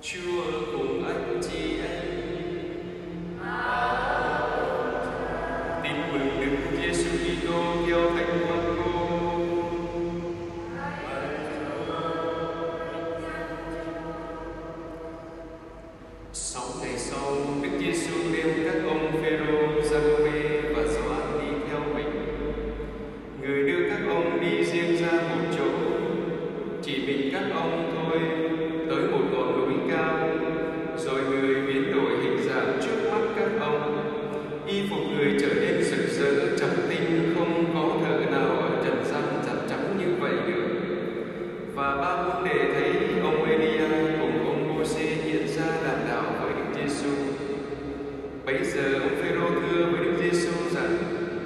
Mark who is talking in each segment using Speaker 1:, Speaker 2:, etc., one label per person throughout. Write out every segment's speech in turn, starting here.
Speaker 1: Chúa cùng anh chị em. Tin mừng Đức Giêsu Kitô theo Thánh Marco. 6 ngày sau, Đức Giêsu đem các ông Phêrô, Giacôbê và Gioan đi theo mình. Người đưa các ông đi riêng ra một chỗ, chỉ mình các ông thôi, tới một ngọn núi cao. Rồi người biến đổi hình dạng trước mắt các ông. Y phục người trở nên rực rỡ trắng tinh, không có thợ nào ở trần gian giặt trắng như vậy nữa. Và ba môn đệ thấy ông Elia cùng ông Mô-sê hiện ra đàm đạo với Đức Giêsu. Bấy giờ ông Phêrô thưa với Đức Giêsu rằng: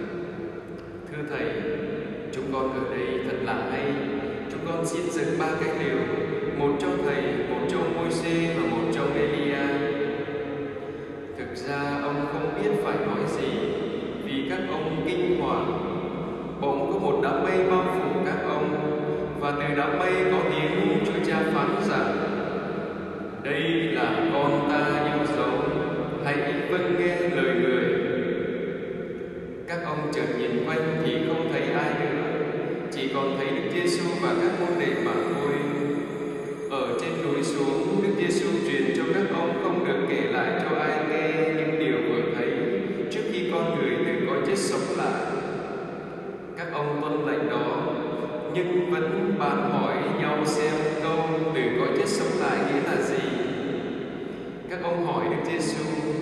Speaker 1: Thưa Thầy, chúng con ở đây thật là hay. Chúng con xin dựng 3 cái lều, một cho Thầy, một cho ông Mô-sê và một cho ông Elia. Thực ra ông không biết phải nói gì, vì các ông kinh hoàng. Bỗng có một đám mây bao phủ các ông, và từ đám mây có tiếng Chúa Cha phán rằng: Đây là con ta yêu dấu, hãy vâng nghe lời người. Các ông chợt nhìn quanh thì không thấy ai nữa, chỉ còn thấy Đức Giêsu và các môn đệ mà thôi. Ở trên núi xuống, Đức Giêsu truyền cho các ông không được kể lại cho ai nghe những điều vừa thấy trước khi con người từ cõi chết sống lại. Các ông tuân lệnh đó, nhưng vẫn bàn hỏi nhau xem câu từ cõi chết sống lại nghĩa là gì. Các ông hỏi Đức Giêsu: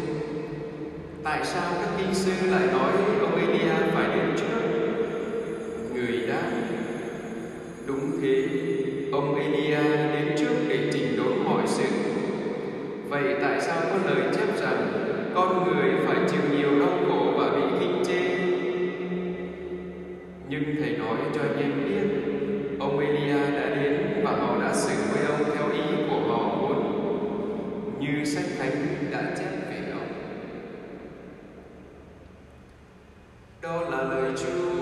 Speaker 1: Tại sao các kinh sư lại nói ông Elia phải đến trước? Người đáp: Đúng thế, ông Elia đến trước để chỉnh đốn mọi sự. Vậy tại sao có lời chép rằng con người phải chịu nhiều đau khổ và bị khinh chê? Nhưng Thầy nói cho anh em biết, ông Elia đã đến và họ đã xử với ông theo ý của họ muốn, như sách thánh đã chép về ông. Đó là lời Chúa.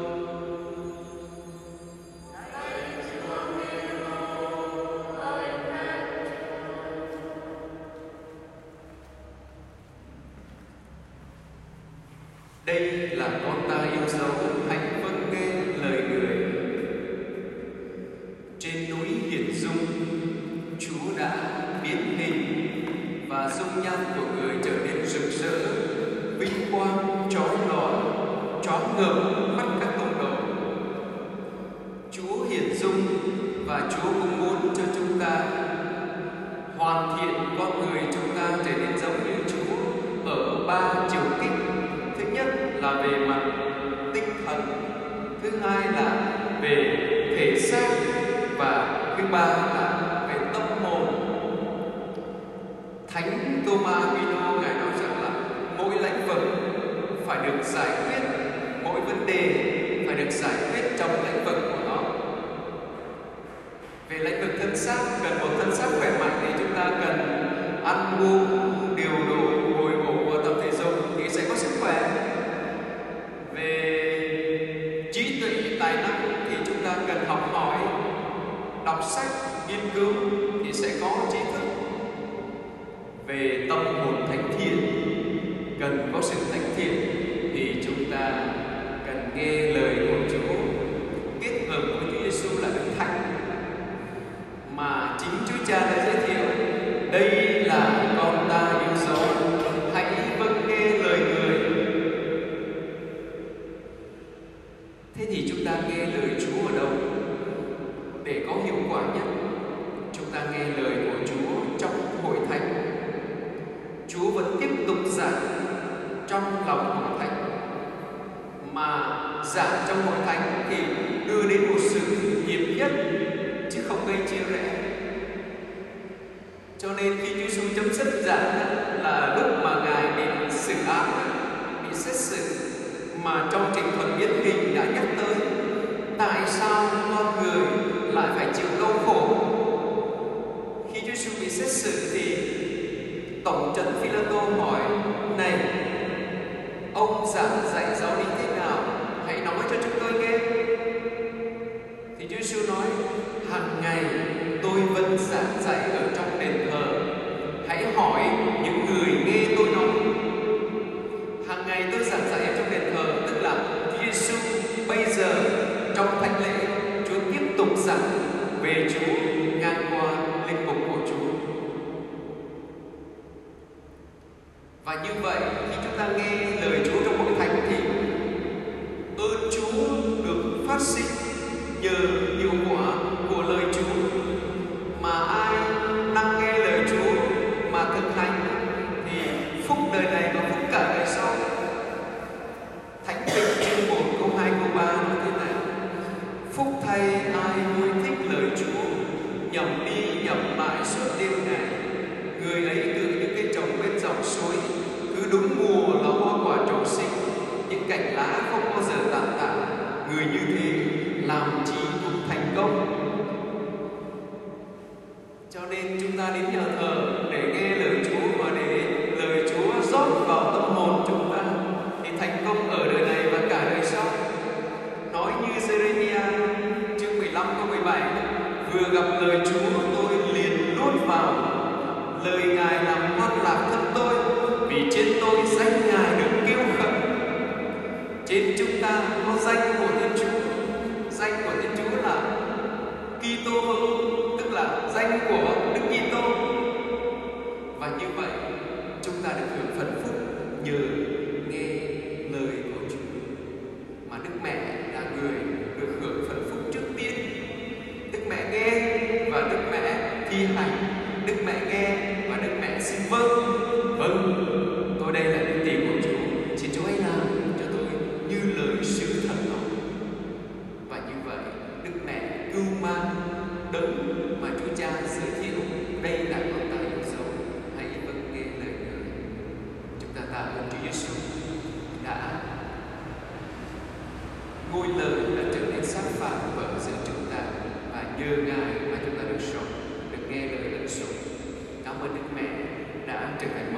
Speaker 1: Đây là con ta yêu dấu, hãy vâng nghe lời người. Trên núi Hiển Dung, Chúa đã biến hình và dung nhan của người trở nên rực rỡ, vinh quang chói lọi, choáng ngợp mắt các tông đồ. Chúa hiển dung và Chúa cũng muốn cho chúng ta hoàn thiện con người chúng ta trở nên giống như Chúa ở 3 chiều kích. Thứ nhất là về mặt tinh thần, thứ hai là về thể xác, và thứ ba là về tâm hồn. Thánh Thomas Aquino ngài nói rằng là mỗi lĩnh vực phải được giải quyết, mỗi vấn đề phải được giải quyết trong lĩnh vực của nó. Về lĩnh vực thân xác, cần một thân xác khỏe mạnh thì chúng ta cần ăn uống điều độ, ngồi ngủ và tập thể dục thì sẽ có sức khỏe. Về trí tuệ tài năng thì chúng ta cần học hỏi, đọc sách, nghiên cứu thì sẽ có tri thức. Về tâm hồn thánh thiện, cần có sự thánh thiện thì chúng ta cần nghe lời của Chúa, kết hợp với Chúa Giêsu là Đức Thánh mà chính Chúa Cha đã giới thiệu. Đây là con ta yêu dấu, hãy vâng nghe lời người. Thế thì chúng ta nghe lời Chúa ở đâu để có hiệu quả nhất? Chúng ta nghe lời của Chúa trong hội thánh. Chúa vẫn tiếp tục giảng trong lòng hội thánh, mà giảng trong hội thánh thì đưa đến một sự hiệp nhất chứ không gây chia rẽ. Cho nên khi Chúa Giêsu chấm dứt giảng là lúc mà ngài bị xử án, bị xét xử, mà trong trình thuật biến hình đã nhắc tới tại sao con người lại phải chịu đau khổ. Khi Chúa Giêsu bị xét xử thì tổng trấn Phi-la-tô hỏi: Này, ông giảng dạy giáo lý thế nào? Hãy nói cho chúng tôi nghe. Thì Chúa Giêsu nói: Hàng ngày tôi vẫn giảng dạy ở trong đền thờ, Và như vậy khi chúng ta nghe lời Chúa trong hội thánh thì ơn Chúa được phát sinh nhờ hiệu quả của lời Chúa. Mà ai đang nghe lời Chúa mà thực hành thì phúc đời này và phúc cả đời sau. Thánh Kinh chương 1 câu 2 câu 3 nói thế này: phúc thay ai nuôi thích lời Chúa, nhẩm đi nhẩm mãi suốt đêm ngày. Người ấy tựa những cây trồng bên dòng suối, cứ đúng mùa là hoa quả trổ sinh, những cành lá không bao giờ tàn tạ. Người như thế làm chi cũng thành công. Cho nên chúng ta đến nhà thờ để nghe lời Chúa và để lời Chúa rót vào tâm hồn chúng ta thì thành công ở đời này và cả đời sau. Nói như Giê-rê-mi-a chương 15 câu 17: vừa gặp lời Chúa tôi liền nuốt vào, lời Ngài làm hoan lạc thân tôi, vì trên tôi danh Ngài được kêu khởi. Trên chúng ta có danh của Thiên Chúa. Danh của Thiên Chúa là Kitô, tức là danh của Đức Kitô. Và như vậy chúng ta được hưởng phần phúc nhờ nghe lời của Chúa. Mà Đức Mẹ là người được hưởng phần phúc trước tiên. Đức Mẹ nghe và Đức Mẹ thi hành. Đức Mẹ nghe và Đức Mẹ xin vâng. Vâng, tôi đây là đức tin của Chúa, xin Chúa hãy làm cho tôi như lời sứ thần nói. Và như vậy Đức Mẹ cưu mang đấng mà Chúa Cha giới thiệu, đây là con ta yêu dấu, hãy vâng nghe lời Người. Chúng ta tạ ơn Chúa Giêsu đã ngôi lời đã trở nên xác phạt ở giữa chúng ta, và nhờ Ngài mà chúng ta được sống, được nghe lời ân sủng. Cảm ơn Đức Mẹ đã trở thành